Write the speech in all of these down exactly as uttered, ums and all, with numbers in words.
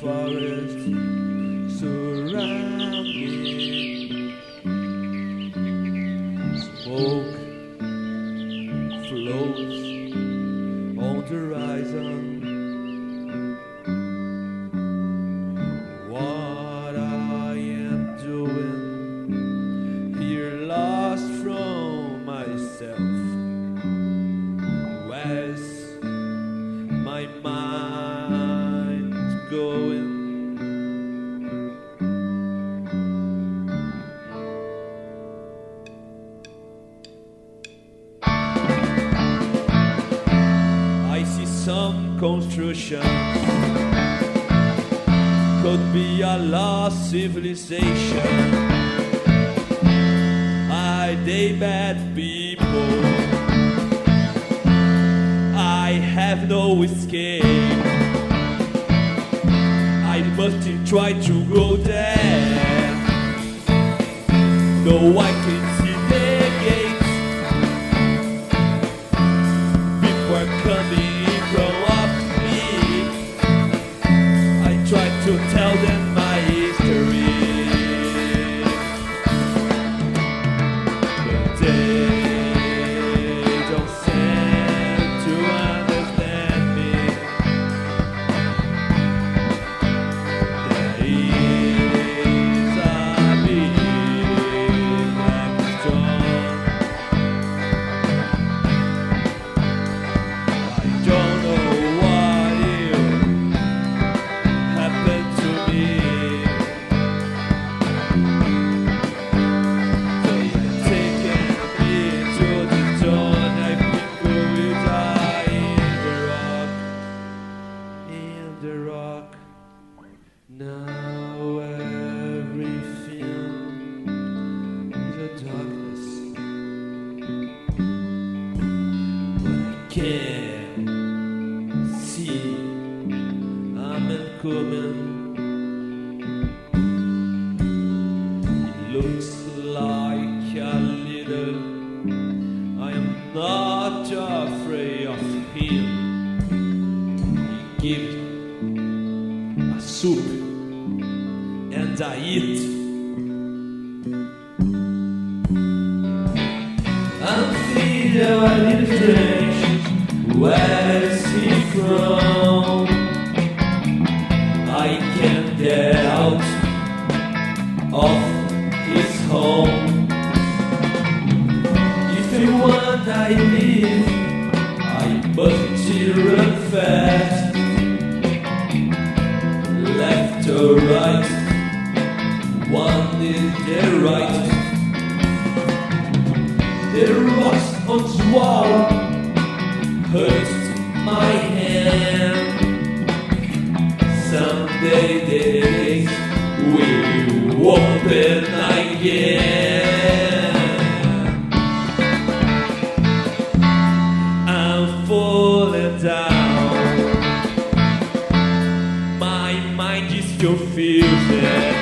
forest surround me. Smoke floats on the horizon. What I am doing here, lost from myself. Where's my mind going? I see some constructions, could be a lost civilization. I, they bad people, I have no escape. I must try to go there. No, I can see the gates. People are coming in front of me. I try to tell them my history, but they don't seem to understand me. There is a big black stone. I don't know what will happen to me. They are taking me to the dawn. I think we will die in the rock, in the rock. Now everything is a darkness, but I can't see. I'm coming. It looks like a little. I am not afraid of him. He gives a soup and I eat. I'm feeling a little strange. Where's he from? I can't get out of his home. If you want, I live. I must run fast. Left or right, one is the right. The rocks on the wall hurt my hand. Someday the days will open again. I'm falling down. My mind is confused.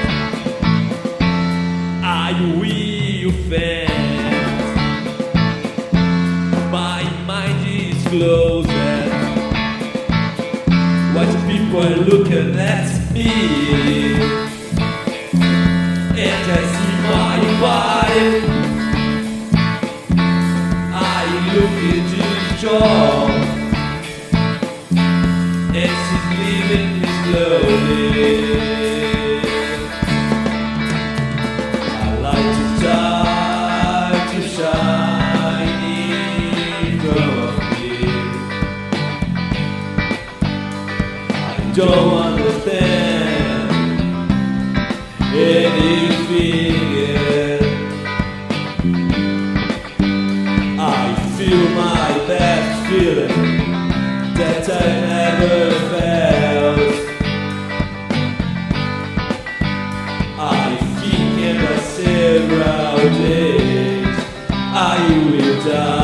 I will fast. My mind is closed. White people are looking at me, and I see my wife. I look at his jaw, and she's leaving me slowly. I like to try to shine in front of me. I don't understand anything yet. I feel my best feeling that I never felt. I think in several days I will die.